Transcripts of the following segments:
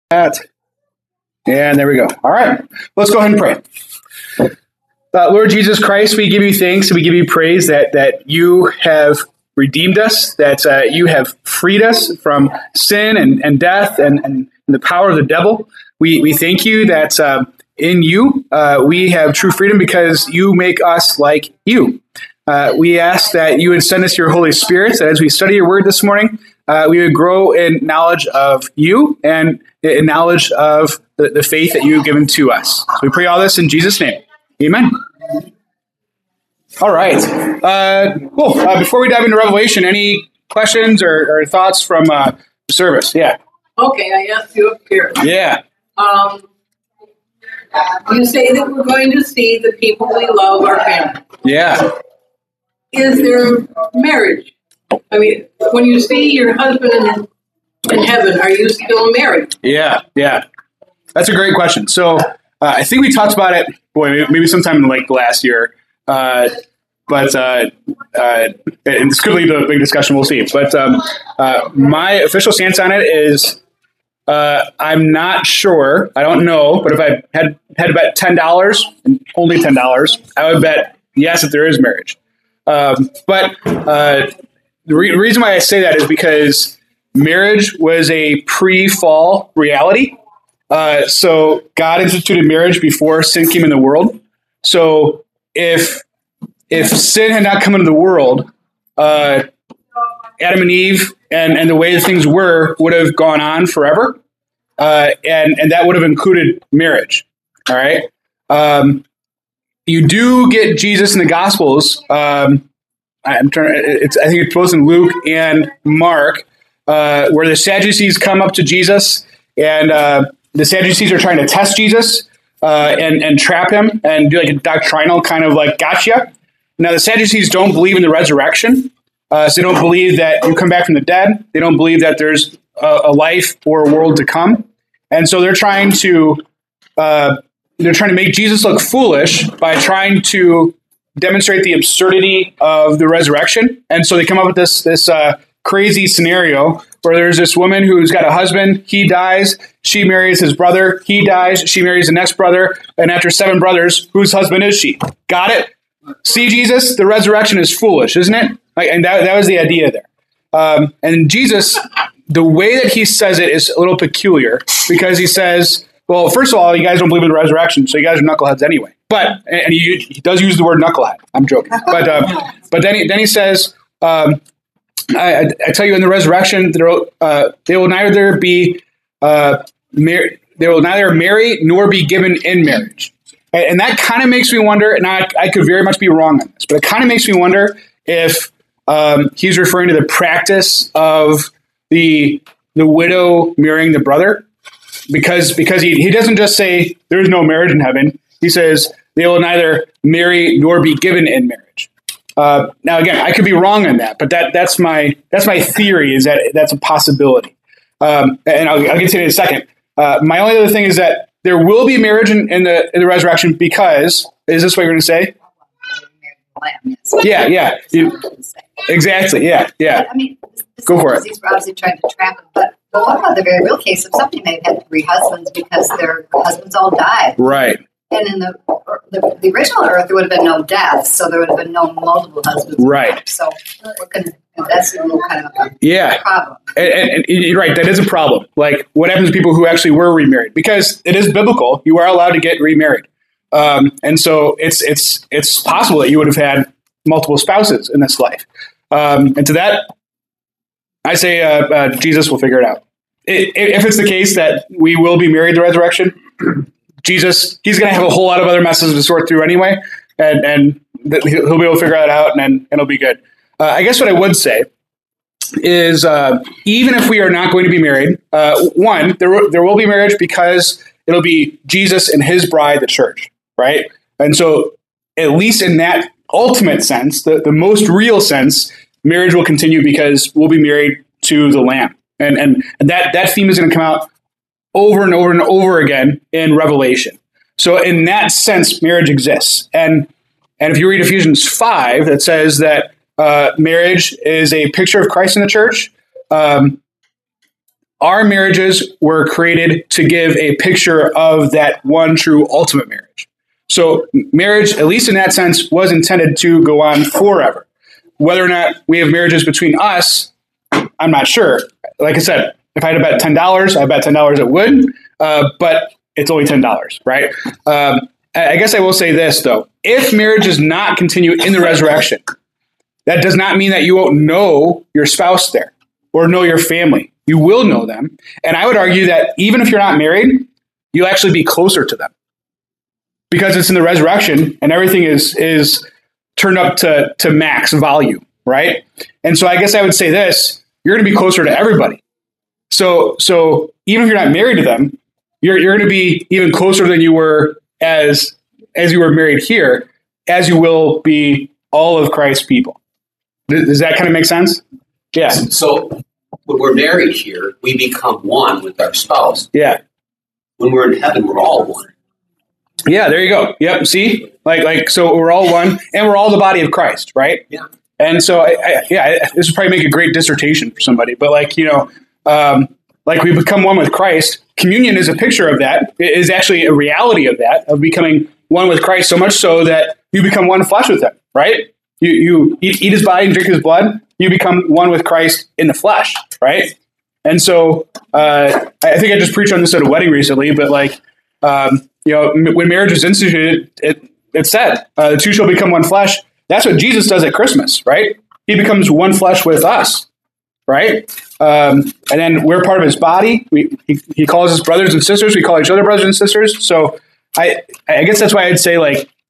That. And there we go. All right. Let's go ahead and pray. Lord Jesus Christ, we give you thanks and we give you praise that you have redeemed us, that you have freed us from sin and death and the power of the devil. We thank you that in you we have true freedom because you make us like you. We ask that you would send us your Holy Spirit, that as we study your word this morning, we would grow in knowledge of you and in knowledge of the faith that you have given to us. So we pray all this in Jesus' name. Amen. All right. Cool. Before we dive into Revelation, any questions or thoughts from the service? Yeah. Okay, I asked you up here. Yeah. You say that we're going to see the people we love, our family. Yeah. Is there marriage? I mean, when you see your husband in heaven, are you still married? Yeah. That's a great question. So I think we talked about it, maybe sometime in like last year. And this could lead to a big discussion. We'll see. But my official stance on it is I'm not sure. I don't know. But if I had to bet $10, and only $10, I would bet yes that there is marriage. But the reason why I say that is because marriage was a pre-fall reality. So God instituted marriage before sin came in the world. So if sin had not come into the world, Adam and Eve and the way that things would have gone on forever, and that would have included marriage. All right. You do get Jesus in the Gospels. I think it's both in Luke and Mark, where the Sadducees come up to Jesus, and the Sadducees are trying to test Jesus and trap him and do like a doctrinal kind of like gotcha. Now, the Sadducees don't believe in the resurrection, so they don't believe that you come back from the dead. They don't believe that there's a life or a world to come, and so they're trying to make Jesus look foolish by trying to demonstrate the absurdity of the resurrection. And so they come up with this crazy scenario where there's this woman who's got a husband, he dies, she marries his brother, he dies, she marries the next brother, and after 7 brothers, whose husband is she? Got it? See, Jesus, the resurrection is foolish, isn't it? And that was the idea there. And Jesus, the way that he says it is a little peculiar because he says, well, first of all, you guys don't believe in the resurrection, so you guys are knuckleheads anyway. But and he does use the word knucklehead. I'm joking. But then he says, I tell you, in the resurrection, they will neither marry nor be given in marriage. And that kind of makes me wonder, and I could very much be wrong on this, but it kind of makes me wonder if he's referring to the practice of the widow marrying the brother, because he doesn't just say there's no marriage in heaven. He says they will neither marry nor be given in marriage. Now, again, I could be wrong on that, but that's my theory, is that that's a possibility. And I'll get to it in a second. My only other thing is that there will be marriage in the resurrection because, is this what you're going to say? Yeah. Exactly. Yeah. I mean, go for it. These were obviously trying to trap him, but what about the very real case of somebody may have had 3 husbands because their husbands all died? Right. And in the original Earth, there would have been no deaths, so there would have been no multiple husbands. Right. So that's a little kind of a problem. And you're right, that is a problem. Like, what happens to people who actually were remarried? Because it is biblical. You are allowed to get remarried. And so it's possible that you would have had multiple spouses in this life. And to that, I say Jesus will figure it out. If it's the case that we will be married to resurrection, Jesus, he's going to have a whole lot of other messes to sort through anyway, and he'll be able to figure that out, and it'll be good. I guess what I would say is even if we are not going to be married, one, there will be marriage because it'll be Jesus and his bride, the church, right? And so at least in that ultimate sense, the most real sense, marriage will continue because we'll be married to the Lamb. And that theme is going to come out over and over and over again in Revelation. So in that sense, marriage exists. And if you read Ephesians 5, that says that marriage is a picture of Christ in the church, our marriages were created to give a picture of that one true ultimate marriage. So marriage, at least in that sense, was intended to go on forever. Whether or not we have marriages between us, I'm not sure. Like I said, if I had to bet $10, I bet $10 it would, but it's only $10, right? I guess I will say this, though. If marriage does not continue in the resurrection, that does not mean that you won't know your spouse there or know your family. You will know them. And I would argue that even if you're not married, you'll actually be closer to them because it's in the resurrection and everything is turned up to max value, right? And so I guess I would say this, you're going to be closer to everybody. So even if you're not married to them, you're going to be even closer than you were as you were married here, as you will be all of Christ's people. Does that kind of make sense? Yeah. So when we're married here, we become one with our spouse. Yeah. When we're in heaven, we're all one. Yeah, there you go. Yep. See, so we're all one, and we're all the body of Christ, right? Yeah. And so, this would probably make a great dissertation for somebody. But we become one with Christ. Communion is a picture of that. It is actually a reality of that, of becoming one with Christ. So much so that you become one flesh with Him, right? You eat His body and drink His blood. You become one with Christ in the flesh, right? And so, I think I just preached on this at a wedding recently. But when marriage is instituted, it said the two shall become one flesh. That's what Jesus does at Christmas, right? He becomes one flesh with us, right? And then we're part of His body. He calls us brothers and sisters. We call each other brothers and sisters. So I guess that's why I'd say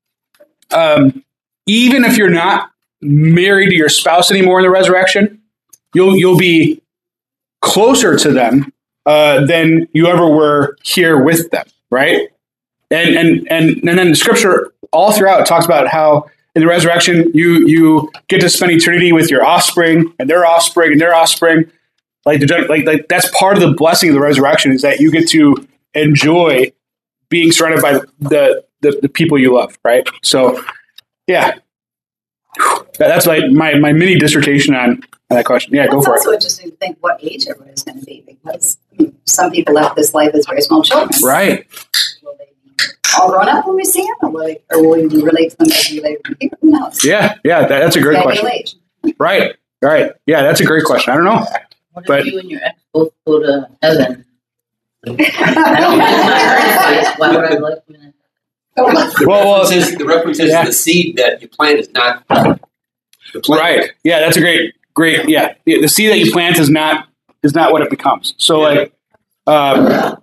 even if you're not married to your spouse anymore in the resurrection, you'll be closer to them than you ever were here with them, right? And then the Scripture all throughout talks about how in the resurrection you get to spend eternity with your offspring and their offspring and their offspring. Like that's part of the blessing of the resurrection is that you get to enjoy being surrounded by the people you love, right? So, yeah, that's like my mini dissertation on that question. Yeah, go for it. It's also interesting to think what age everybody's going to be because some people left this life as very small children. Right. Will they be all grown up when we see them, or will we relate to them as we relate to them? Who knows? Yeah, that's a great question. Age. Right. Yeah, that's a great question. I don't know. What if you and your ex both go to heaven? I don't have my earth. Why would I like you in The reference is the seed that you plant is not the plant. Right. Yeah, that's a great. Yeah, the seed that you plant is not what it becomes. So I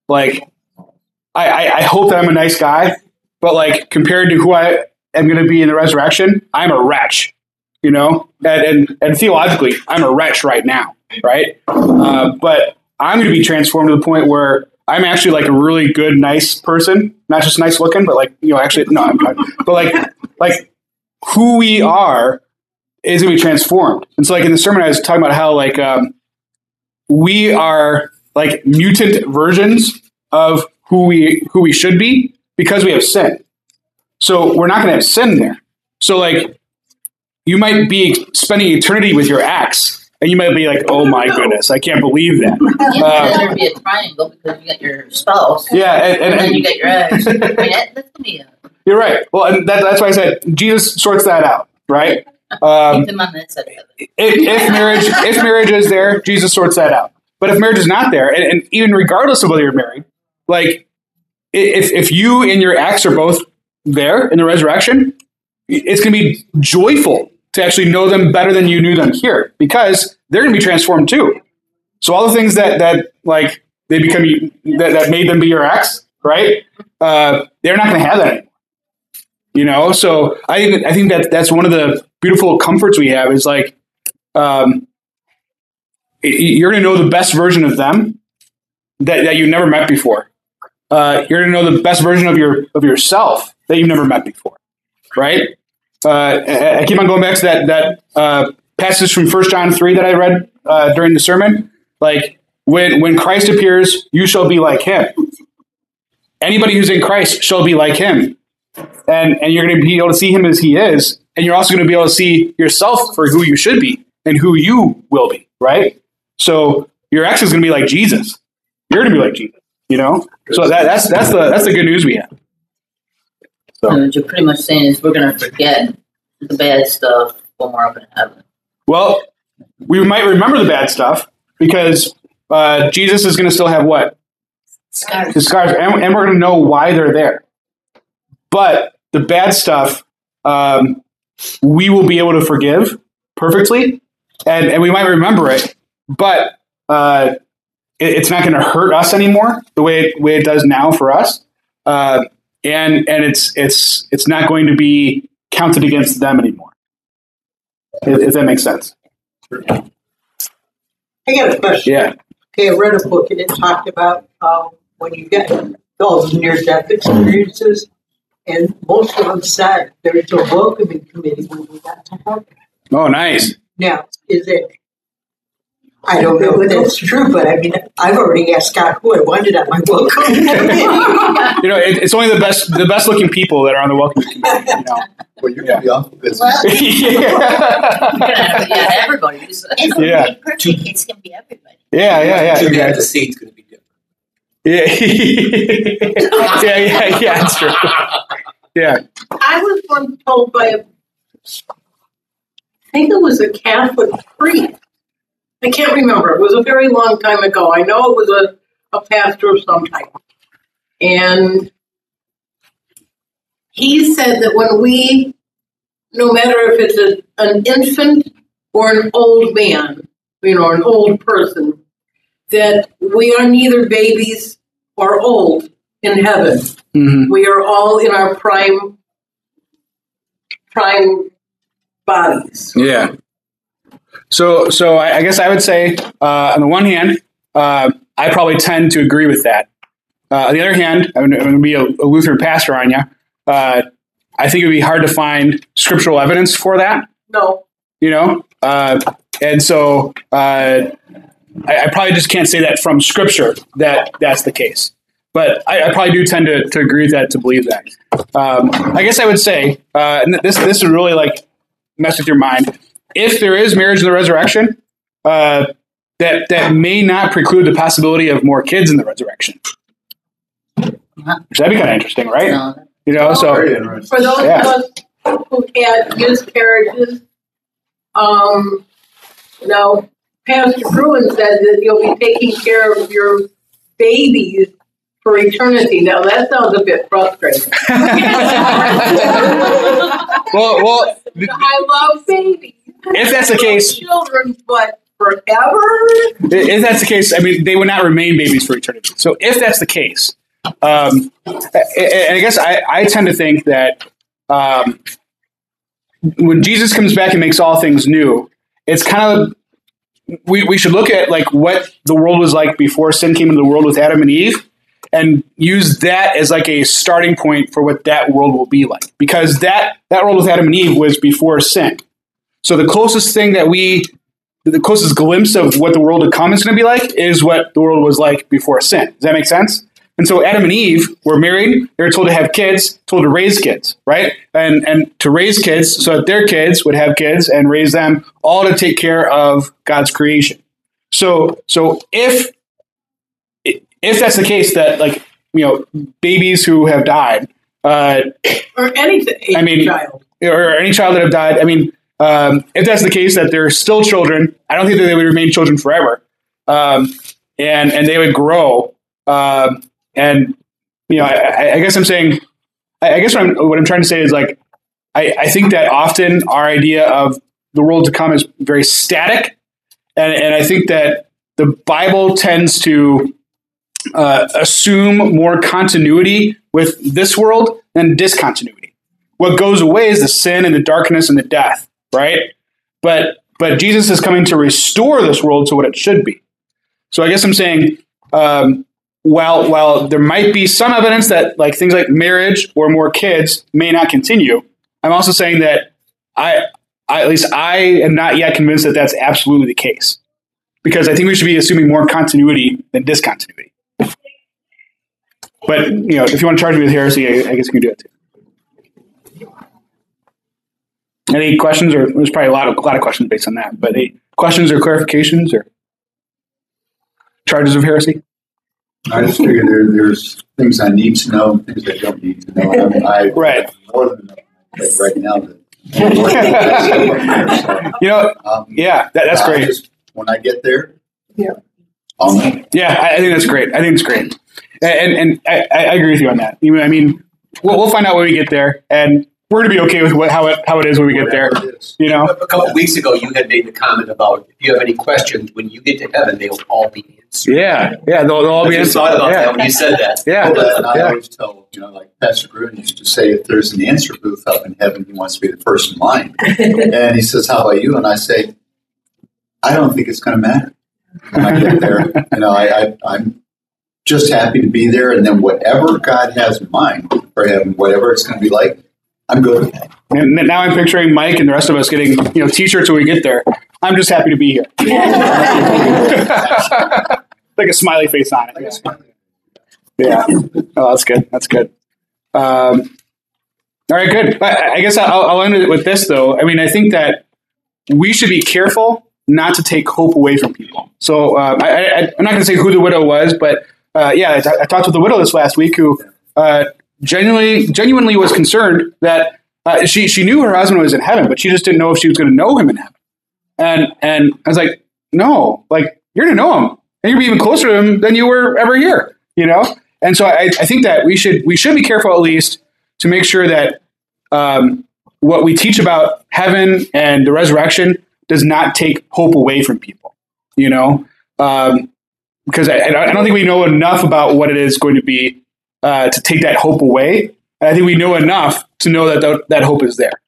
hope that I'm a nice guy, but compared to who I am going to be in the resurrection, I'm a wretch. And theologically, I'm a wretch right now, right? But I'm going to be transformed to the point where I'm actually a really good, nice person, not just nice looking, but actually, no, I'm not. But who we are is going to be transformed. And so in the sermon, I was talking about how we are mutant versions of who we should be because we have sin. So we're not going to have sin there. So you might be spending eternity with your ex, and you might be like, "Oh my goodness, I can't believe that." There'd be a triangle because you got your spouse. Yeah, and then you got your ex. I mean, that's gonna be You're right. Well, and that's why I said Jesus sorts that out, right? keep them on that side of it. If marriage is there, Jesus sorts that out. But if marriage is not there, and even regardless of whether you're married, if you and your ex are both there in the resurrection, it's going to be joyful to actually know them better than you knew them here because they're going to be transformed too. So all the things that they become that made them be your ex, right? They're not going to have that anymore. So I think that's one of the beautiful comforts we have is you're going to know the best version of them that you never met before. You're going to know the best version of yourself that you've never met before, right? I keep on going back to that passage from 1 John 3 that I read during the sermon. When Christ appears, you shall be like Him. Anybody who's in Christ shall be like Him. And you're going to be able to see Him as He is. And you're also going to be able to see yourself for who you should be and who you will be, right? So your ex is going to be like Jesus. You're going to be like Jesus. You know, so that's the good news we have. So what you're pretty much saying is we're going to forget the bad stuff when we're up in heaven. Well, we might remember the bad stuff because Jesus is going to still have what? Scars. The scars, and we're going to know why they're there. But the bad stuff, we will be able to forgive perfectly, and we might remember it, but it's not going to hurt us anymore the way it does now for us, and it's not going to be counted against them anymore. If that makes sense. I got a question. Yeah. Okay, I read a book and it talked about when you get those near-death experiences, and most of them said there's a welcoming committee when you got to heaven. Oh, nice. Now, is it? I don't know if that's true, but I mean, I've already asked God who I wanted at my welcome committee. You know, it's only the best looking people that are on the welcome committee. You know. Well, you're going to be awful busy. Yeah, everybody. It's Yeah. perfect. It's going to be everybody. Yeah. Too bad Exactly. the seat's going to be different. Yeah, that's true. Yeah. I was once told by I think it was a Catholic priest. I can't remember. It was a very long time ago. I know it was a pastor of some type. And he said that when we, no matter if it's an infant or an old man, an old person, that we are neither babies or old in heaven. Mm-hmm. We are all in our prime bodies. Yeah. So I guess I would say, on the one hand, I probably tend to agree with that. On the other hand, I'm going to be a Lutheran pastor on you. I think it would be hard to find scriptural evidence for that. No. You know, and so I probably just can't say that from scripture that that's the case. But I probably do tend to agree with that, to believe that. I guess I would say, and this would really like mess with your mind. If there is marriage in the resurrection, that may not preclude the possibility of more kids in the resurrection. Which that'd be kind of interesting, right? No. You know, so Very interesting. For those Yeah. of us who had miscarriages, now Pastor Bruin said that you'll be taking care of your babies for eternity. Now that sounds a bit frustrating. well, I love babies. if that's the case, Children, but forever? if that's the case, I mean, they would not remain babies for eternity. So if that's the case, and I guess I tend to think that when Jesus comes back and makes all things new, it's kind of we should look at like what the world was like before sin came into the world with Adam and Eve, and use that as like a starting point for what that world will be like. Because that world with Adam and Eve was before sin. So the closest thing the closest glimpse of what the world to come is going to be like is what the world was like before sin. Does that make sense? And so Adam and Eve were married. They were told to have kids, told to raise kids, right? And to raise kids so that their kids would have kids and raise them, all to take care of God's creation. So if that's the case, that like, you know, babies who have died, Or any child. or any child that have died, I mean, if that's the case, that they're still children, I don't think that they would remain children forever, and they would grow. And you know, I guess I'm saying, I guess what I'm trying to say is like, I think that often our idea of the world to come is very static, and I think that the Bible tends to assume more continuity with this world than discontinuity. What goes away is the sin and the darkness and the death, right? But Jesus is coming to restore this world to what it should be. So I guess I'm saying, while there might be some evidence that like things like marriage or more kids may not continue, I'm also saying that at least I am not yet convinced that that's absolutely the case, because I think we should be assuming more continuity than discontinuity. But you know, if you want to charge me with heresy, I guess you can do it too. Any questions, or there's probably a lot of questions based on that. But any questions or clarifications, or charges of heresy? I just figure there's things I need to know, and things I don't need to know. And I Right. more than enough right now. That's great. When I get there, Yeah. I'll know. Yeah, I think that's great. I think it's great, and I agree with you on that. I mean, we'll find out when we get there, and we're going to be okay with how it is when we get there. A couple of weeks ago, you had made the comment about if you have any questions, when you get to heaven, they'll all be answered. Yeah, they'll all be I answered. thought about that when you said that. Yeah. And I always tell, like Pastor Gruen used to say, if there's an answer booth up in heaven, he wants to be the first in line. And he says, how about you? And I say, I don't think it's going to matter when I get there. I'm just happy to be there. And then whatever God has in mind for heaven, whatever it's going to be like, I'm good with that. And now I'm picturing Mike and the rest of us getting T-shirts when we get there. I'm just happy to be here. Like a smiley face on it. Yeah. Oh, that's good. That's good. All right, good. I guess I'll end it with this, though. I mean, I think that we should be careful not to take hope away from people. So I'm not going to say who the widow was, but I talked with the widow this last week who genuinely was concerned that she knew her husband was in heaven, but she just didn't know if she was going to know him in heaven. And I was like, no, like you're going to know him, and you'll be even closer to him than you were ever here, And so I think that we should be careful at least to make sure that what we teach about heaven and the resurrection does not take hope away from people, because I don't think we know enough about what it is going to be to take that hope away. And I think we know enough to know that hope is there,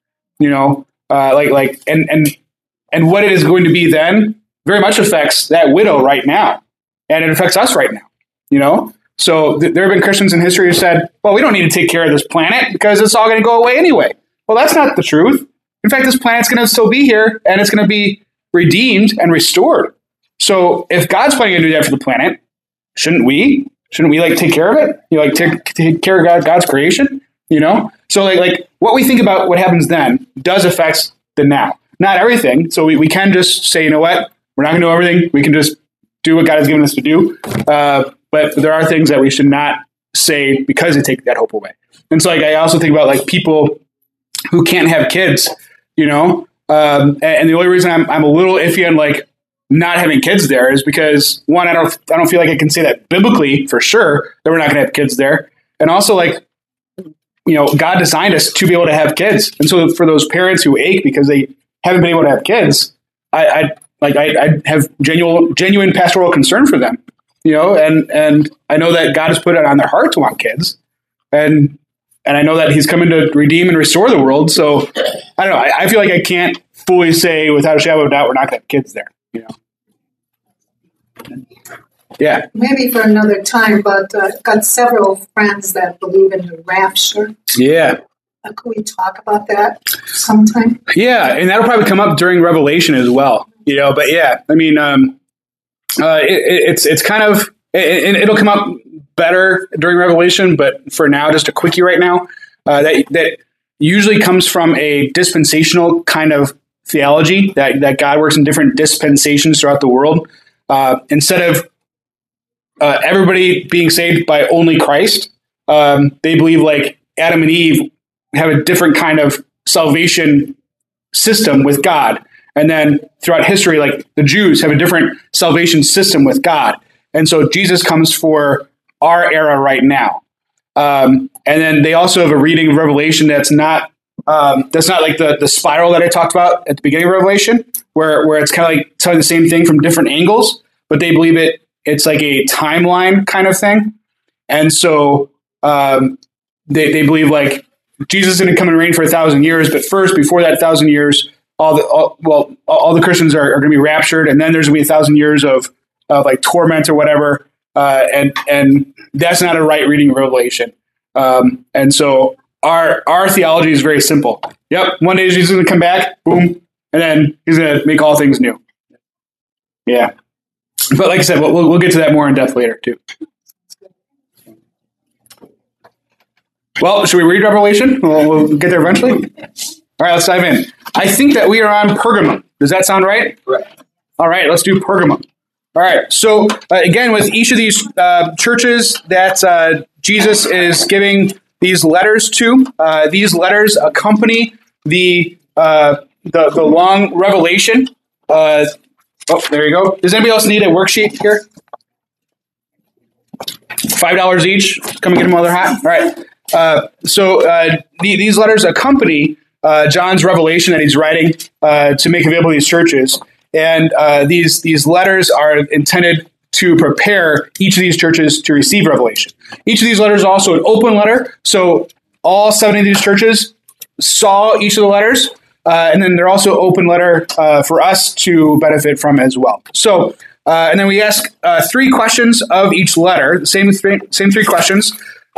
and what it is going to be then very much affects that widow right now, and it affects us right now, So there have been Christians in history who said, well, we don't need to take care of this planet because it's all going to go away anyway. Well, that's not the truth. In fact, this planet's going to still be here, and it's going to be redeemed and restored. So if God's planning to do that for the planet, shouldn't we take care of it? Take care of God's creation, So like what we think about what happens then does affect the now. Not everything. So we can just say, you know what? We're not going to know everything. We can just do what God has given us to do. But there are things that we should not say because they take that hope away. And so I also think about people who can't have kids, and the only reason I'm a little iffy on not having kids there is because one, I don't feel like I can say that biblically for sure that we're not going to have kids there. And also God designed us to be able to have kids. And so for those parents who ache because they haven't been able to have kids, I have genuine pastoral concern for them, and I know that God has put it on their heart to want kids, and I know that He's coming to redeem and restore the world. So I don't know. I feel like I can't fully say without a shadow of a doubt we're not going to have kids there. Yeah. Maybe for another time, but I've got several friends that believe in the rapture. Yeah. Could we talk about that sometime? Yeah, and that'll probably come up during Revelation as well. But yeah, I mean, it's kind of it'll come up better during Revelation. But for now, just a quickie right now that usually comes from a dispensational kind of theology that God works in different dispensations throughout the world. Instead of everybody being saved by only Christ, they believe Adam and Eve have a different kind of salvation system with God. And then throughout history, the Jews have a different salvation system with God. And so Jesus comes for our era right now. And then they also have a reading of Revelation that's not like the spiral that I talked about at the beginning of Revelation, where it's kind of like telling the same thing from different angles, but they believe it's like a timeline kind of thing. And so they believe Jesus is going to come and reign for 1,000 years, but first, before that 1,000 years, all the Christians are going to be raptured, and then there's going to be 1,000 years of torment or whatever, and that's not a right reading of Revelation. And so our theology is very simple. Yep, one day Jesus is going to come back, boom, and then He's going to make all things new. Yeah, but like I said, we'll get to that more in depth later too. Well, should we read Revelation? We'll get there eventually. All right, let's dive in. I think that we are on Pergamum. Does that sound right? Correct. All right, let's do Pergamum. All right. So again, with each of these churches that Jesus is giving these letters to, these letters accompany the long revelation. Oh, there you go. Does anybody else need a worksheet here? $5 each. Come and get them while they're hot. All right. So these letters accompany John's revelation that he's writing to make available to these churches. And these letters are intended to prepare each of these churches to receive revelation. Each of these letters is also an open letter. So all 7 of these churches saw each of the letters. And then they're also open letter for us to benefit from as well. So, and then we ask 3 questions of each letter, same 3 questions.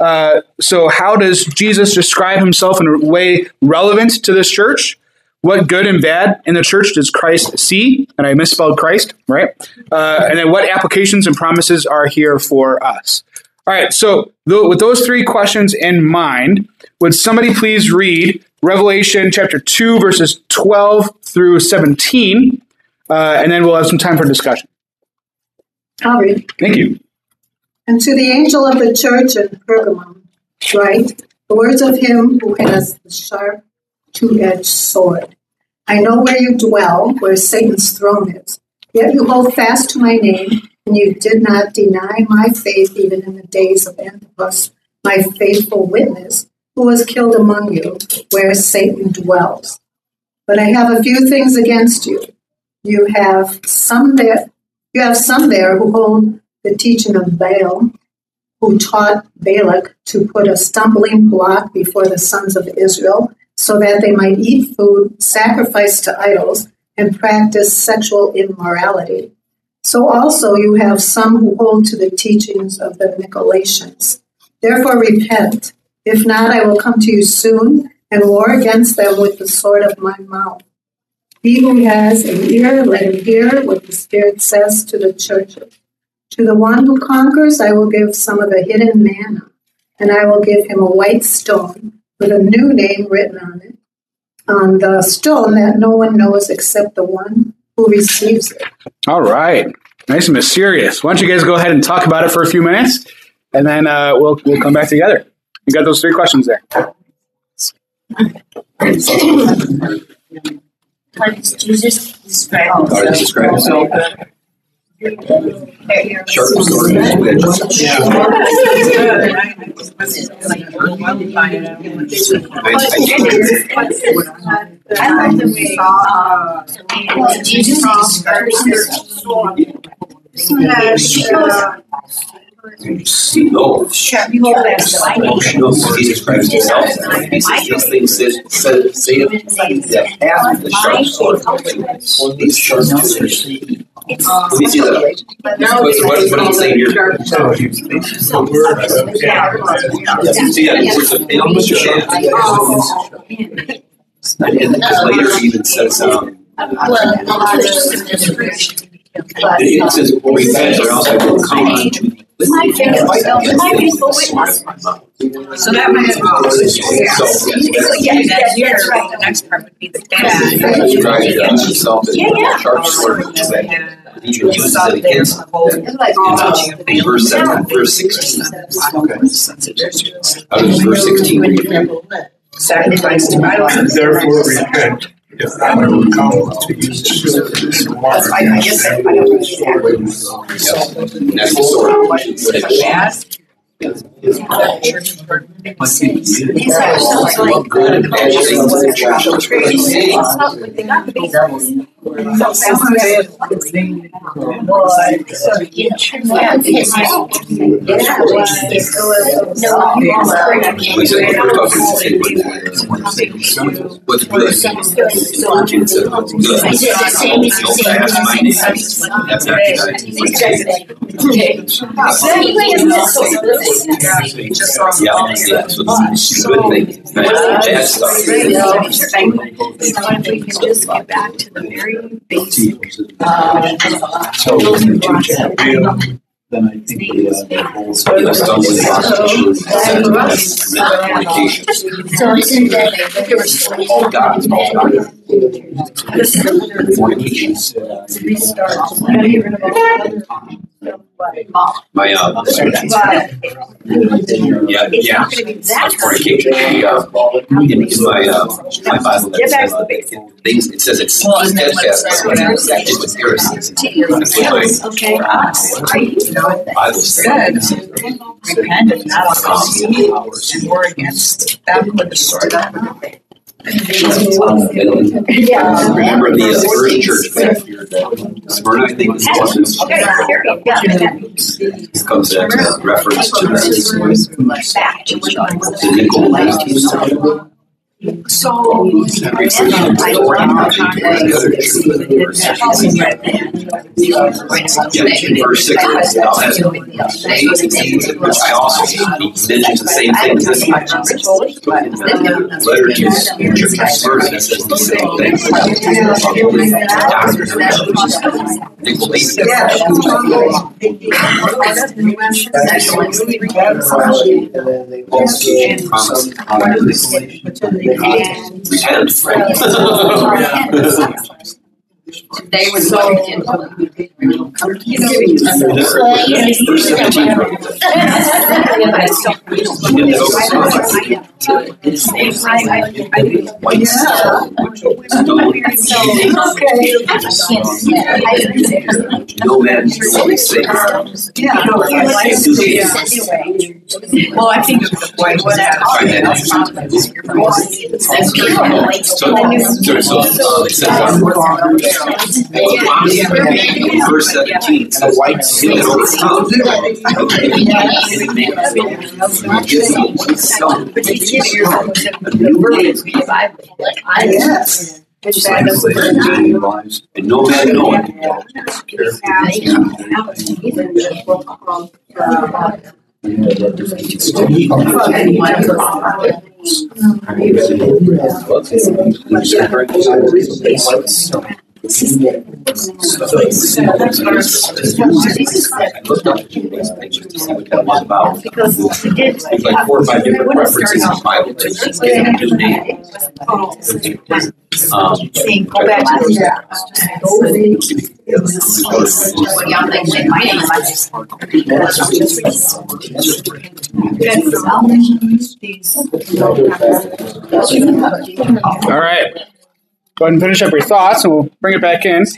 So how does Jesus describe himself in a way relevant to this church? What good and bad in the church does Christ see? And I misspelled Christ, right? And then what applications and promises are here for us? All right, so with those 3 questions in mind, would somebody please read Revelation chapter 2, verses 12 through 17, and then we'll have some time for discussion. I'll read. Thank you. And to the angel of the church in Pergamum, write the words of him who has the sharp, 2-edged sword. I know where you dwell, where Satan's throne is. Yet you hold fast to my name, and you did not deny my faith even in the days of Antipas, my faithful witness, who was killed among you, where Satan dwells. But I have a few things against you. You have some there who hold the teaching of Baal, who taught Balak to put a stumbling block before the sons of Israel, so that they might eat food sacrificed to idols and practice sexual immorality. So also you have some who hold to the teachings of the Nicolaitans. Therefore repent. If not, I will come to you soon and war against them with the sword of my mouth. He who has an ear, let him hear what the Spirit says to the churches. To the one who conquers, I will give some of the hidden manna, and I will give him a white stone with a new name written on it, on the stone that no one knows except the one who receives it. All right. Nice and mysterious. Why don't you guys go ahead and talk about it for a few minutes, and then we'll come back together. You got those 3 questions there. How does Jesus describe himself? Sharp sword. I love the way Jesus describes himself. No. Jesus Christ himself. He says these things say that after the sharp sword. These sharp swords. Let me see that. What are you saying here? Because later he even says, it says, repent or else I will come unto you. So that might that's right. The next part would be the dad. Sharp sword, which is that he uses it against them. In verse 7, verse 16. Out of verse 16. Sacrifice to idols. Therefore repent. If I will come to you soon. I guess I don't understand. That's the sword. These are What good and bad things the church will truly say. What's good? Yeah, so this is good thing. Bad stuff. If we can just get back to the very basic then I think the whole Stumbling block fornication. So isn't that All God, all God. Fornication. My yeah. That's fornication. In my Bible, things it says it's steadfast. It was heresies. That's what my Bible says. Repent if not and war against them with the sword. Remember the first church, Smyrna, I think, comes at reference to the nickel. So, verse 6, I also mentions the same thing as this letter to Smyrna says the same thing. Repent, right? They were so No man can say. well, I think the point was that Verse 17 says, "He that overcomes gives himself a new name, and no man knoweth." It's like 4 or 5 different references in the Bible to getting a new name. Go back to All right. Go ahead and finish up your thoughts, and we'll bring it back in.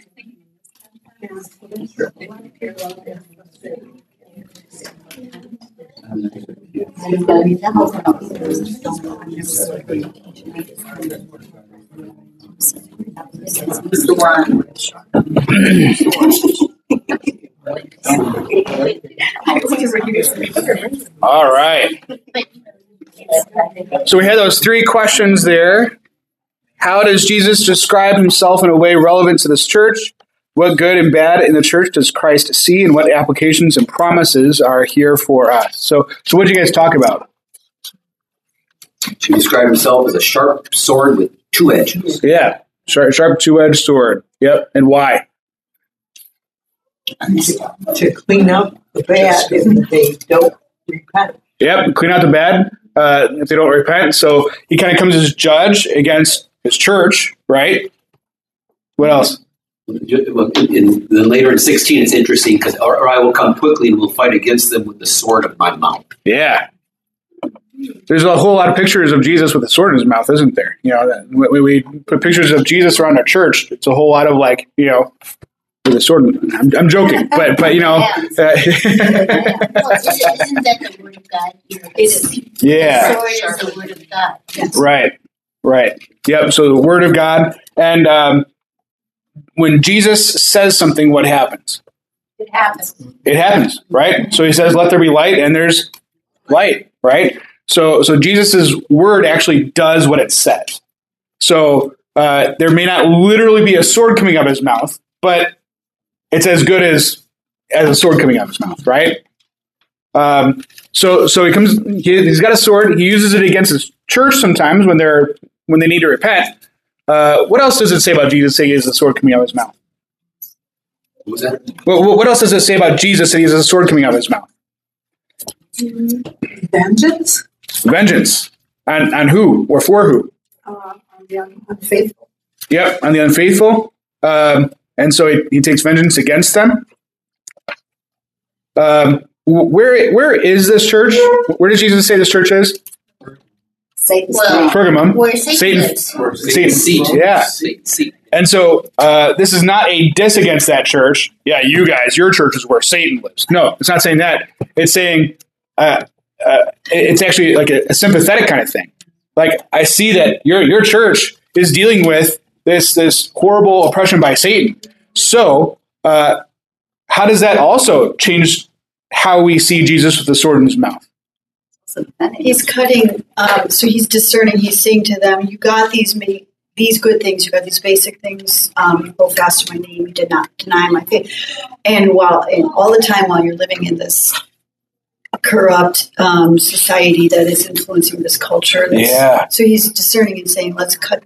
All right. So we had those 3 questions there. How does Jesus describe himself in a way relevant to this church? What good and bad in the church does Christ see, and what applications and promises are here for us? So what did you guys talk about? He described himself as a sharp sword with 2 edges. Yeah, sharp 2-edged sword. Yep, and why? to clean up the bad if they don't repent. Yep, clean out the bad if they don't repent. So he kind of comes as judge against his church, right? What else? Then later in 16, it's interesting because, or I will come quickly and will fight against them with the sword of my mouth. Yeah. There's a whole lot of pictures of Jesus with a sword in his mouth, isn't there? You know, when we put pictures of Jesus around our church, it's a whole lot of like, you know, with a sword. I'm joking, but you know. Well, isn't that the word of God? It is. Yeah. The sword is the word of God. Yes. Right. Yep. So the word of God. And when Jesus says something, what happens? It happens. It happens, right? So he says, let there be light, and there's light, right? So Jesus' word actually does what it says. So there may not literally be a sword coming out of his mouth, but it's as good as a sword coming out of his mouth, right? So he comes. He's got a sword. He uses it against his church sometimes when they need to repent. What else does it say about Jesus saying he has a sword coming out of his mouth? What was that? Well, what else does it say about Jesus that he has a sword coming out of his mouth? Vengeance Vengeance. On who or for who? on the unfaithful. Yep, on the unfaithful. And so he takes vengeance against them. Where is this church? Where does Jesus say this church is? Satan's Well, Pergamum. where Satan lives. Satan. Yeah. And so this is not a diss against that church. Yeah, you guys, your church is where Satan lives. No, it's not saying that. It's saying it's actually like a sympathetic kind of thing. Like, I see that your church is dealing with this horrible oppression by Satan. So how does that also change how we see Jesus with the sword in his mouth? He's cutting, so he's discerning. He's saying to them, you got these good things. You got these basic things. You hold fast to my name. You did not deny my faith. And all the time while you're living in this corrupt society that is influencing this culture. Yeah. So he's discerning and saying, let's cut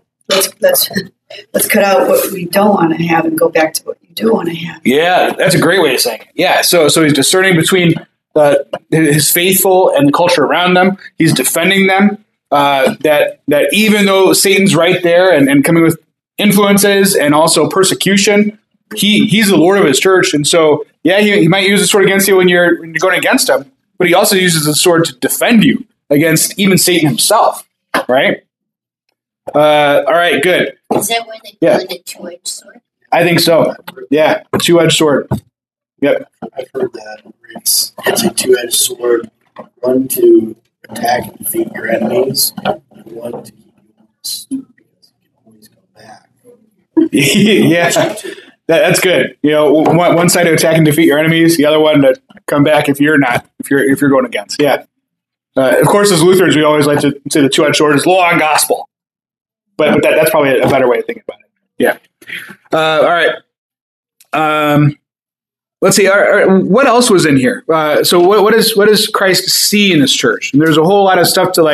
out what we don't want to have and go back to what you do want to have. Yeah, that's a great way of saying it. Yeah, so he's discerning between his faithful and the culture around them. He's defending them. That even though Satan's right there and coming with influences and also persecution, he's the Lord of his church. And so, yeah, he might use the sword against you when you're going against him, but he also uses the sword to defend you against even Satan himself, right? All right, good. Is that where they call it a two-edged sword? I think so. Yeah, a two-edged sword. Yep. I've heard that. It's a two-edged sword. One to attack and defeat your enemies, and one to keep you honest, because you can always come back. Yeah, that's good. You know, one side to attack and defeat your enemies, the other one to come back if you're going against. Yeah. Of course, as Lutherans, we always like to say the two-edged sword is law and gospel, but that's probably a better way of thinking about it. Yeah. All right. Let's see. What else was in here? So what does Christ see in this church? And there's a whole lot of stuff to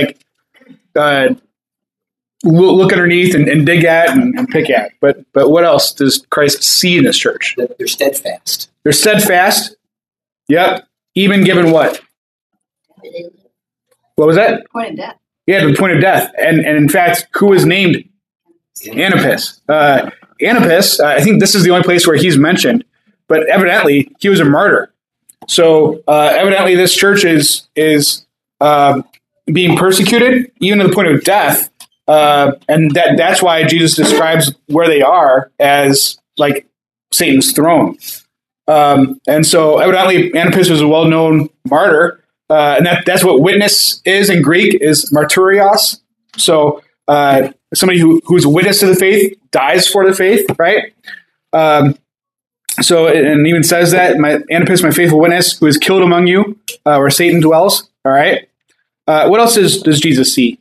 look underneath and dig at and pick at. But what else does Christ see in this church? They're steadfast. They're steadfast. Yep. Even given what? What was that? Point of death. Yeah, the point of death. And in fact, who was named Antipas? Antipas, I think this is the only place where he's mentioned, but evidently he was a martyr. So evidently this church is being persecuted, even to the point of death. And that's why Jesus describes where they are as like Satan's throne. And so evidently Antipas was a well-known martyr. And that's what witness is in Greek, is martyrios. So somebody who's a witness to the faith dies for the faith, right? So it even says that Antipas, my faithful witness, who is killed among you, where Satan dwells. All right. What else does Jesus see?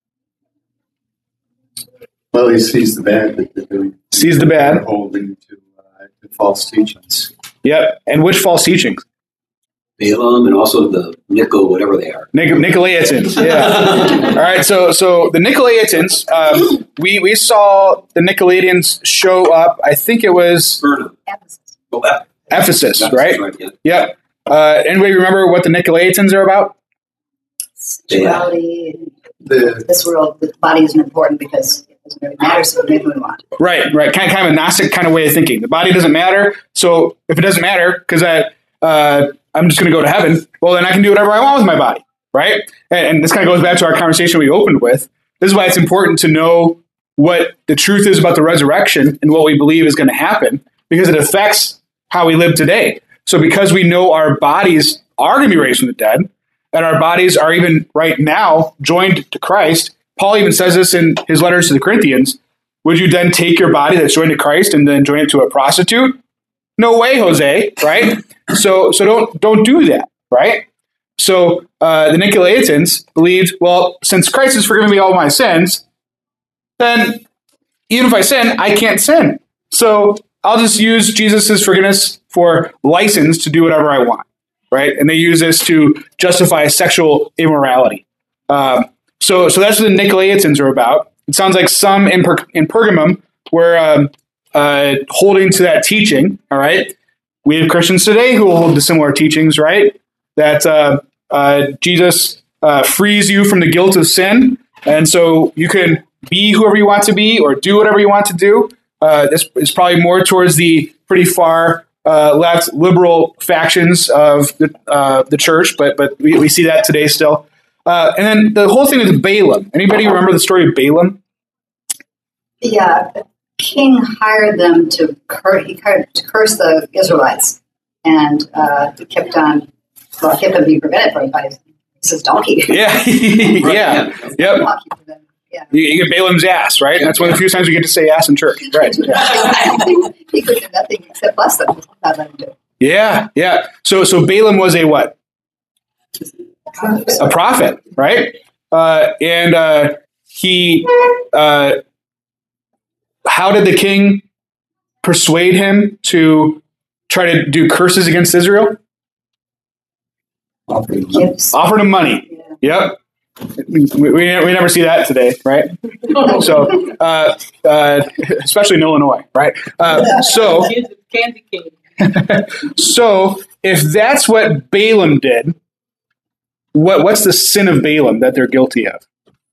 Well, he sees the bad that they're doing. Sees the bad. They're holding to false teachings. Yep. And which false teachings? Balaam and also the Nicol, whatever they are. Nicolaitans, yeah. All right, so the Nicolaitans, we saw the Nicolaitans show up. I think it was Ephesus, right? Yeah. Yep. Anybody remember what the Nicolaitans are about? Sexuality. This world, the body isn't important because it doesn't really matter, so maybe we want. Right. Kind of a Gnostic kind of way of thinking. The body doesn't matter, so if it doesn't matter, because I'm just going to go to heaven, well, then I can do whatever I want with my body, right? And this kind of goes back to our conversation we opened with. This is why it's important to know what the truth is about the resurrection and what we believe is going to happen, because it affects how we live today. So because we know our bodies are going to be raised from the dead, and our bodies are even right now joined to Christ, Paul even says this in his letters to the Corinthians, would you then take your body that's joined to Christ and then join it to a prostitute? No way, Jose, right? So don't do that, right? So the Nicolaitans believed, well, since Christ has forgiven me all my sins, then even if I sin, I can't sin. So I'll just use Jesus' forgiveness for license to do whatever I want, right? And they use this to justify sexual immorality. So that's what the Nicolaitans are about. It sounds like some in Pergamum were holding to that teaching, all right? we have Christians today who hold to similar teachings, right? That Jesus frees you from the guilt of sin, and so you can be whoever you want to be or do whatever you want to do. This is probably more towards the pretty far left liberal factions of the church, but we see that today still. And then the whole thing with Balaam. Anybody remember the story of Balaam? Yeah, the king hired them to curse the Israelites, and he kept on being prevented from by his donkey. Yeah, yeah, yep. Yeah. You get Balaam's ass, right? That's one of the few times we get to say ass in church, right? Yeah. He could do nothing except bless them. Not let him do it. Yeah, yeah. So Balaam was a what? A prophet, right? And he, how did the king persuade him to try to do curses against Israel? Offered him money. Yeah. Yep. We never see that today, right? So, especially in Illinois, right? So if that's what Balaam did, what's the sin of Balaam that they're guilty of?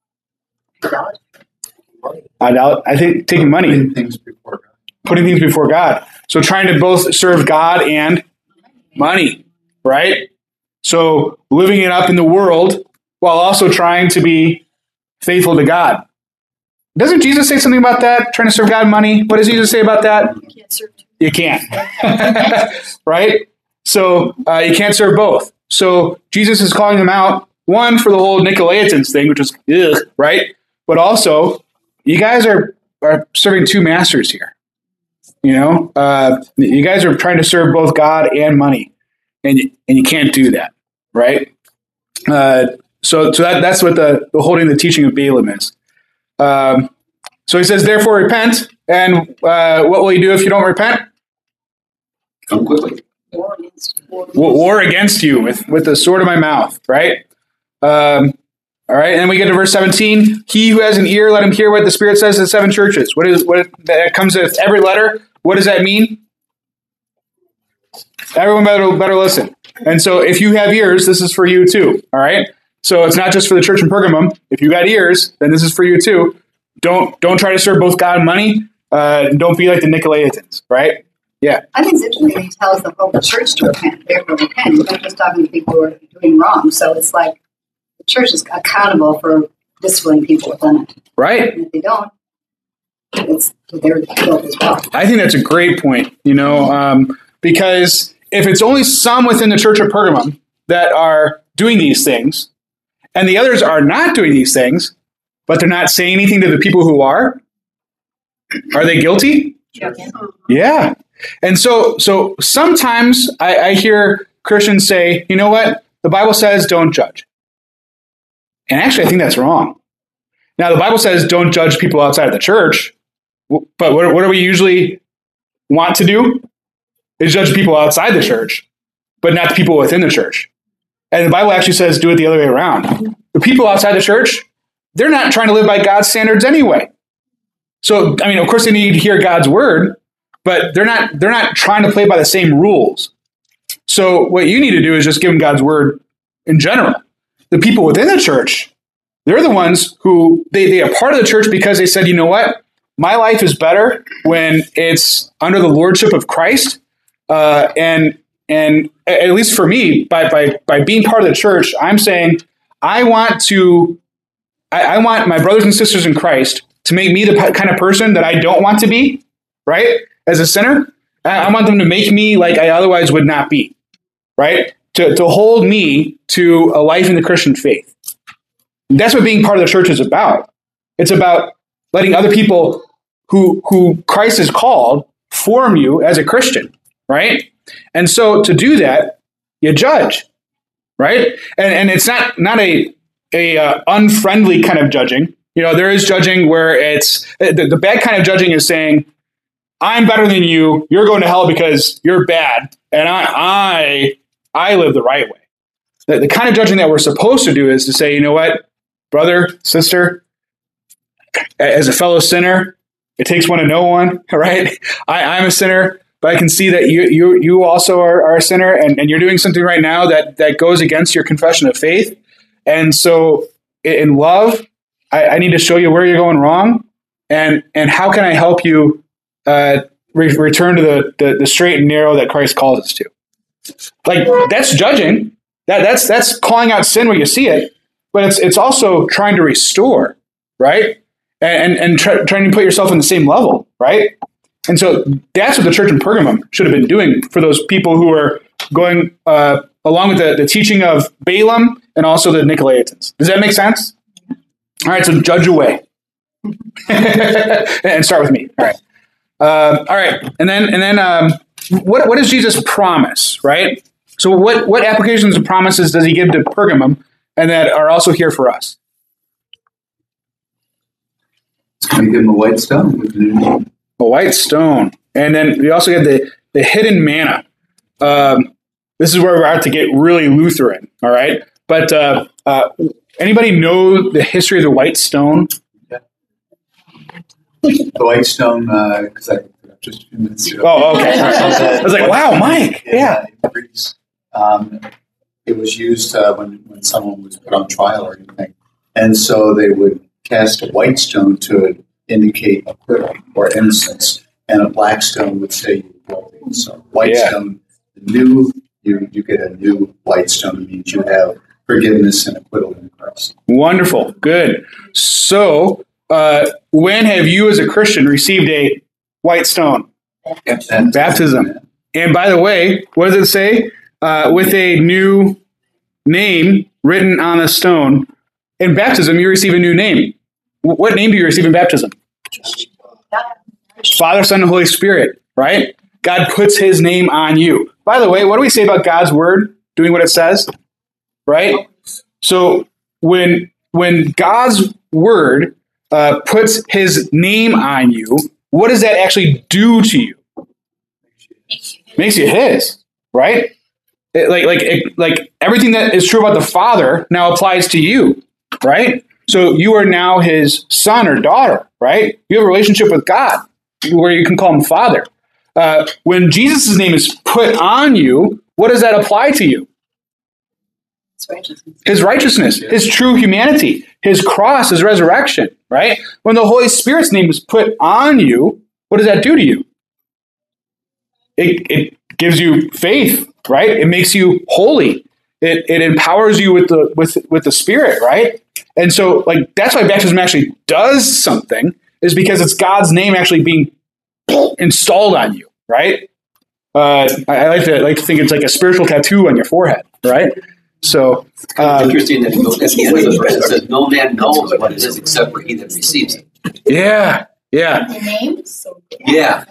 I think taking money. Putting things before God. So trying to both serve God and money, right? So living it up in the world while also trying to be faithful to God. Doesn't Jesus say something about that? Trying to serve God and money? What does Jesus say about that? You can't. Right? So you can't serve both. So Jesus is calling them out, one, for the whole Nicolaitans thing, which is, ugh, right? But also, you guys are serving two masters here. You know? You guys are trying to serve both God and money. And you can't do that, right? So that's what the holding the teaching of Balaam is. So he says, therefore repent, and what will you do if you don't repent? Come quickly. War against you with the sword of my mouth, right? All right, and then we get to verse 17. He who has an ear, let him hear what the Spirit says to the seven churches. What that comes with every letter? What does that mean? Everyone better listen. And so if you have ears, this is for you too, all right? So it's not just for the church in Pergamum. If you got ears, then this is for you too. Don't try to serve both God and money. Don't be like the Nicolaitans, right? Yeah. I think it's interesting he tells the whole church to repent. Therefore repent. He's not just talking to people who are doing wrong. So it's like the church is accountable for disciplining people within it. Right. And if they don't, it's their guilt as well. I think that's a great point, because if it's only some within the church of Pergamum that are doing these things, and the others are not doing these things, but they're not saying anything to the people who are they guilty? Yeah. And so sometimes I hear Christians say, you know what? The Bible says don't judge. And actually, I think that's wrong. Now, the Bible says don't judge people outside of the church, but what do we usually want to do? Is judge people outside the church, but not the people within the church. And the Bible actually says do it the other way around. The people outside the church, they're not trying to live by God's standards anyway. So, I mean, of course they need to hear God's word, but they're not trying to play by the same rules. So what you need to do is just give them God's word in general. The people within the church, they're the ones who they are part of the church because they said, you know what? My life is better when it's under the lordship of Christ. And at least for me, by being part of the church, I'm saying I want my brothers and sisters in Christ to make me the kind of person that I don't want to be, right? As a sinner, I want them to make me like I otherwise would not be, right? To hold me to a life in the Christian faith. That's what being part of the church is about. It's about letting other people who Christ has called form you as a Christian, right? And so to do that, you judge, right? And it's not a unfriendly kind of judging. There is judging where it's the bad kind of judging is saying, I'm better than you. You're going to hell because you're bad, and I live the right way. The kind of judging that we're supposed to do is to say, you know what, brother, sister, as a fellow sinner, it takes one to know one, right? I'm a sinner, but I can see that you also are a sinner, and you're doing something right now that goes against your confession of faith. And so in love, I need to show you where you're going wrong, and how can I help you return to the straight and narrow that Christ calls us to. Like, that's judging. That's calling out sin where you see it, but it's also trying to restore, right? And trying to put yourself on the same level, right? And so that's what the church in Pergamum should have been doing for those people who are going along with the teaching of Balaam and also the Nicolaitans. Does that make sense? All right, so judge away. And start with me. All right. All right. And then what does Jesus promise, right? So what applications and promises does he give to Pergamum and that are also here for us? Can you give him a white stone with the new name? A white stone. And then we also get the hidden manna. This is where we're out to get really Lutheran, all right? But anybody know the history of the white stone? Yeah. The white stone, because I just a few minutes ago. Oh, okay. I was like, wow, Mike. Yeah. In Greece, it was used when someone was put on trial or anything. And so they would cast a white stone to indicate acquittal or innocence, and a black stone would say you were guilty. So white stone, you get a new white stone. It means you have forgiveness and acquittal in Christ. Wonderful. Good. So when have you as a Christian received a white stone? Baptism. And by the way, what does it say? With a new name written on a stone. In baptism, you receive a new name. What name do you receive in baptism? Father, Son, and Holy Spirit, right? God puts his name on you. By the way, what do we say about God's word doing what it says? Right? So when God's word puts his name on you, what does that actually do to you? Makes you his, right? Like everything that is true about the Father now applies to you, right? So you are now his son or daughter, right? You have a relationship with God where you can call him Father. When Jesus' name is put on you, what does that apply to you? His righteousness, his true humanity, his cross, his resurrection, right? When the Holy Spirit's name is put on you, what does that do to you? It gives you faith, right? It makes you holy. It empowers you with the Spirit, right? And so, like, that's why baptism actually does something, is because it's God's name actually being installed on you, right? I like to think it's like a spiritual tattoo on your forehead, right? So it's kind of interesting that at the end of the verse it says, "No man knows what it is except for he that receives it." Yeah. The name? Yeah.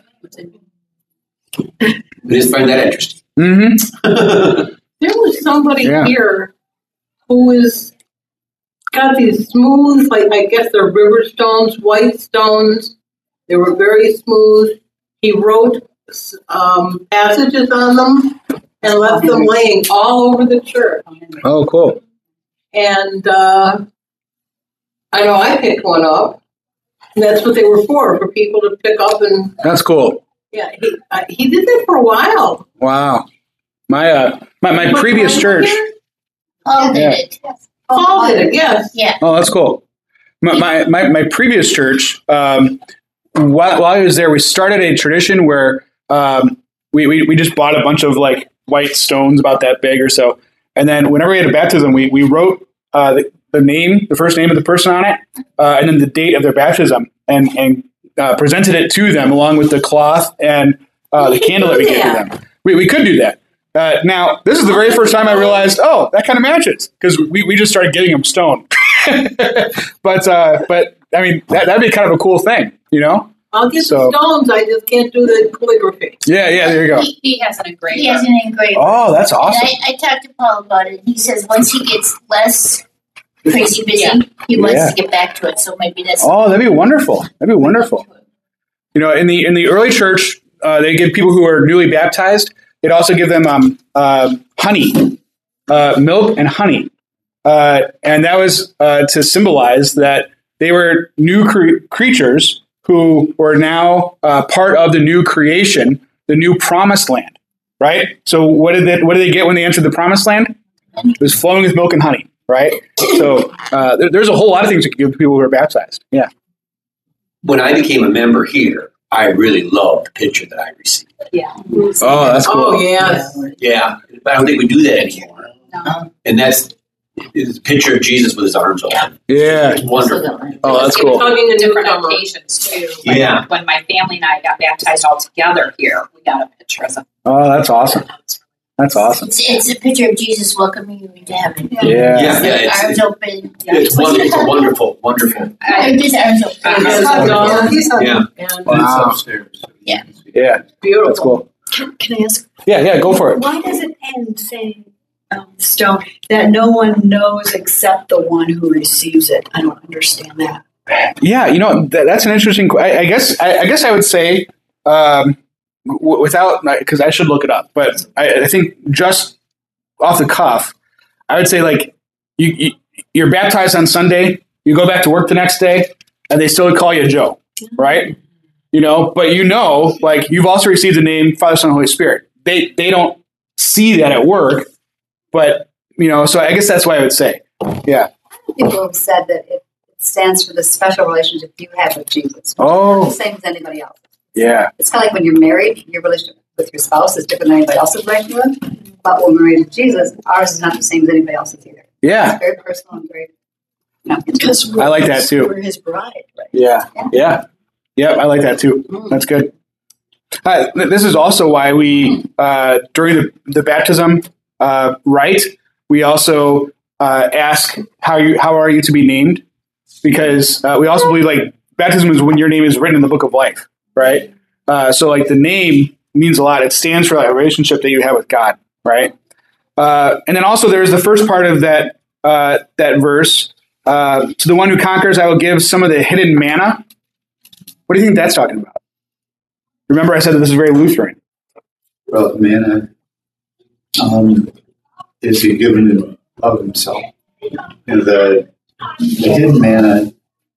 We just find that interesting. Mm-hmm. There was somebody here who is got these smooth, like I guess they're river stones, white stones. They were very smooth. He wrote passages on them and left them laying all over the church. Oh, cool. And I know I picked one up. And that's what they were for people to pick up. And that's cool. Yeah, he did that for a while. Wow. My previous church. Paul did it. Paul did it, yes. Yeah. Oh, that's cool. My previous church, while I was there, we started a tradition where we just bought a bunch of like white stones about that big or so. And then whenever we had a baptism, we wrote the name, the first name of the person on it, and then the date of their baptism and presented it to them along with the cloth and the candle that we gave to them. We could do that. Now, this is the very first time I realized, oh, that kind of matches, because we just started getting them stoned. but I mean, that'd be kind of a cool thing, you know? I'll get the stones, I just can't do the calligraphy. Yeah, there you go. He has an engraver. Oh, that's awesome. And I talked to Paul about it. He says once he gets less crazy busy, he wants to get back to it. So maybe that's... Oh, that'd be wonderful. That'd be wonderful. You know, in the early church, they give people who are newly baptized, they'd also give them honey, milk and honey. And that was to symbolize that they were new creatures who were now part of the new creation the new promised land, right? So what did they get when they entered the promised land? It was flowing with milk and honey, right? So there's a whole lot of things you can give to people who are baptized. Yeah. When I became a member here, I really loved the picture that I received. Yeah. Oh, that's cool. Oh, yes. Yeah, but I don't think we do that anymore. And that's a picture of Jesus with his arms open. Yeah. It's wonderful. Oh, that's You're cool. talking to Different newcomer. occasions too. Like Yeah. When my family and I got baptized all together here, we got a picture of them. Oh, that's awesome. That's awesome. It's a picture of Jesus welcoming you into heaven. Yeah. Yeah, Arms open. it's wonderful, wonderful. Just arms open. Yeah. And Wow. It's upstairs. Yeah. Yeah. beautiful. That's cool. Can I ask? Yeah, go for it. Why does it end saying, Stone, that no one knows except the one who receives it? I don't understand that. Yeah, that's an interesting. I guess I would say without, because I should look it up, but I think just off the cuff, I would say like you're baptized on Sunday, you go back to work the next day, and they still call you Joe, right? But like you've also received the name Father, Son, Holy Spirit. They don't see that at work, but so I guess that's what I would say. Yeah. People have said that it stands for the special relationship you have with Jesus. Oh. The same as anybody else. Yeah. It's kind of like when you're married, your relationship with your spouse is different than anybody else's relationship. But when we're married to Jesus, ours is not the same as anybody else's either. Yeah. It's very personal and very. Because I like that too. We're his bride, right? Yeah. Yep, I like that too. That's good. This is also why we, during the baptism rite, we also ask how are you to be named, because we also believe like baptism is when your name is written in the book of life, right? So like the name means a lot. It stands for that relationship that you have with God, right? And then also there's the first part of that verse. To the one who conquers, I will give some of the hidden manna. What do you think that's talking about? Remember I said that this is very Lutheran. Well, manna is he given of himself. And the hidden manna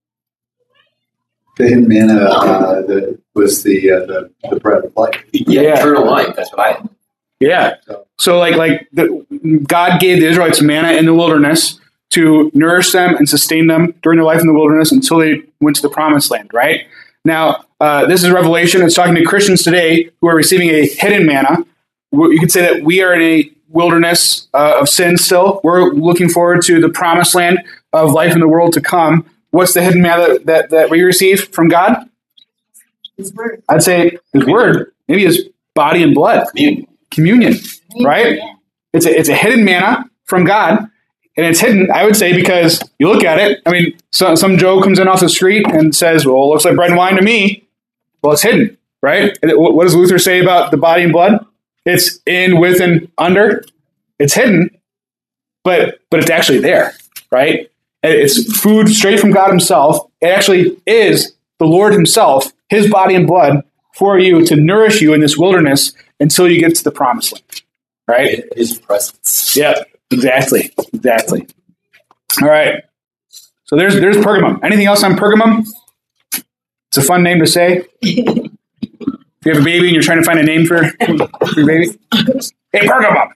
was the bread of life. Yeah, eternal life. That's what I. Yeah. So God gave the Israelites manna in the wilderness to nourish them and sustain them during their life in the wilderness until they went to the promised land, right? Now, this is Revelation. It's talking to Christians today who are receiving a hidden manna. You could say that we are in a wilderness of sin still. We're looking forward to the promised land of life in the world to come. What's the hidden manna that we receive from God? His word. I'd say His word, maybe His body and blood. Communion, right? It's a hidden manna from God. And it's hidden, I would say, because you look at it. I mean, some Joe comes in off the street and says, well, it looks like bread and wine to me. Well, it's hidden, right? And what does Luther say about the body and blood? It's in, with, and under. It's hidden, but it's actually there, right? It's food straight from God Himself. It actually is the Lord Himself, His body and blood for you to nourish you in this wilderness until you get to the promised land, right? His presence. Yeah. Exactly. All right. So there's Pergamum. Anything else on Pergamum? It's a fun name to say. If you have a baby and you're trying to find a name for your baby, hey, Pergamum.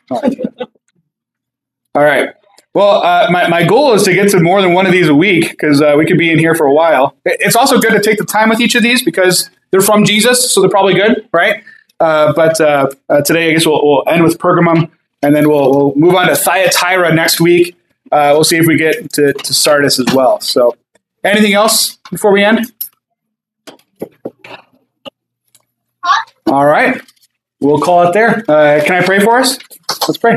All right. Well, my goal is to get to more than one of these a week because we could be in here for a while. It's also good to take the time with each of these because they're from Jesus, so they're probably good, right? But today, I guess we'll end with Pergamum. And then we'll move on to Thyatira next week. We'll see if we get to Sardis as well. So anything else before we end? All right. We'll call it there. Can I pray for us? Let's pray.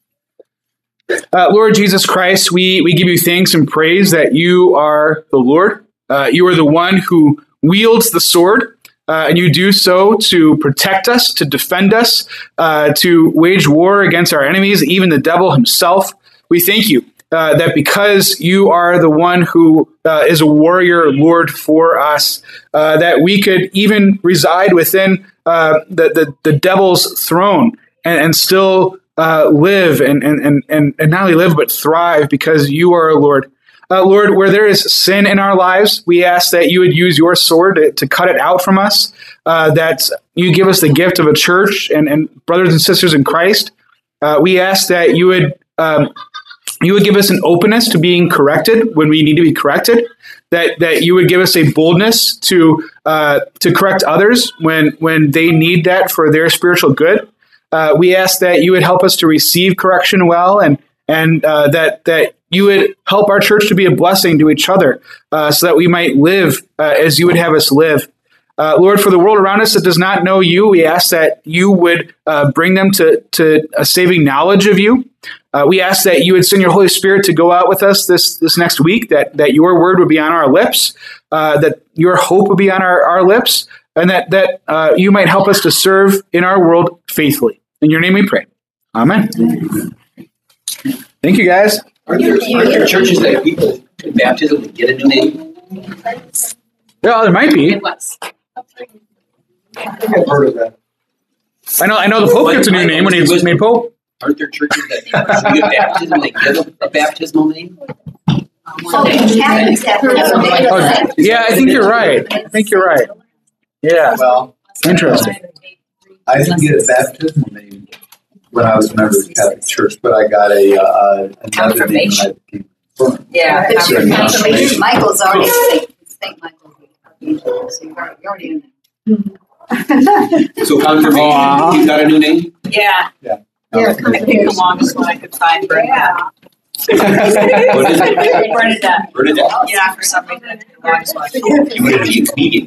Lord Jesus Christ, we give you thanks and praise that you are the Lord. You are the one who wields the sword. And you do so to protect us, to defend us, to wage war against our enemies, even the devil himself. We thank you that because you are the one who is a warrior Lord for us, that we could even reside within the devil's throne and still live and not only live, but thrive because you are a Lord. Lord, where there is sin in our lives, we ask that you would use your sword to cut it out from us, that you give us the gift of a church and brothers and sisters in Christ. We ask that you would give us an openness to being corrected when we need to be corrected, that you would give us a boldness to correct others when they need that for their spiritual good. We ask that you would help us to receive correction well, and that you would help our church to be a blessing to each other, so that we might live as you would have us live. Lord, for the world around us that does not know you, we ask that you would bring them to a saving knowledge of you. We ask that you would send your Holy Spirit to go out with us this next week, that your word would be on our lips, that your hope would be on our lips, and that you might help us to serve in our world faithfully. In your name we pray. Amen. Thank you, guys. Are there churches that people in baptism get a new name? Yeah, there might be. I think I've heard of that. I know the Pope gets a new name when he's made Pope. Aren't there churches that you get baptism, they give a baptismal name? Yeah, I think you're right. Yeah. Well, interesting. I didn't get a baptismal name when I was a member of the Catholic Church, but I got another name when I became confirmed. Yeah, confirmation. Michael's already Saint Michael, so you're already in there. So confirmation, you got a new name? Yeah. Yeah. I think the longest one I could find for What is it? Bernadette. Bernadette. Yeah, for some reason, it's the longest one. You would be a comedian.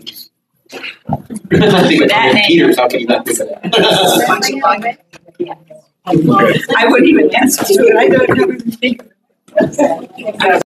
I think That of name. Peters, how can you not think of that? I wouldn't even answer to it. I don't even think.